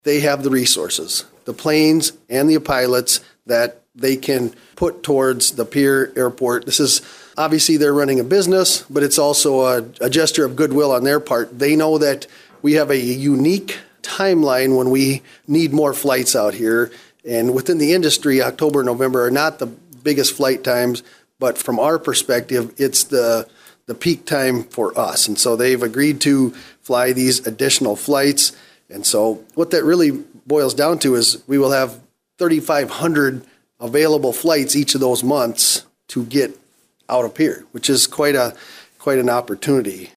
they have the resources, the planes and the pilots that they can put towards the Pierre Airport. This is obviously they're running a business, but it's also a gesture of goodwill on their part. They know that we have a unique timeline when we need more flights out here. And within the industry, October and November are not the biggest flight times, but from our perspective, it's the peak time for us. And so they've agreed to fly these additional flights. And so what that really boils down to is we will have 3,500 available flights each of those months to get out of Pierre, which is quite an opportunity.